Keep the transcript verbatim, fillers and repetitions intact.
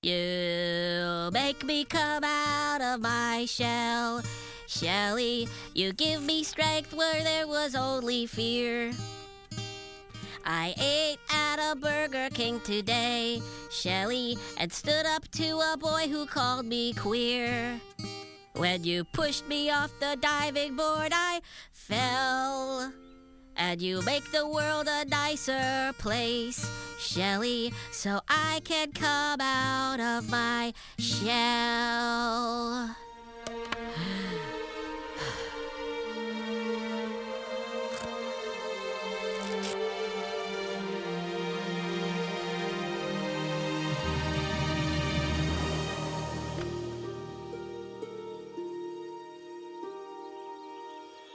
You make me come out of my shell. Shelly, you give me strength where there was only fear. I ate at a Burger King today, Shelly, and stood up to a boy who called me queer. When you pushed me off the diving board, I fell. And you make the world a nicer place, Shelly, so I can come out of my shell.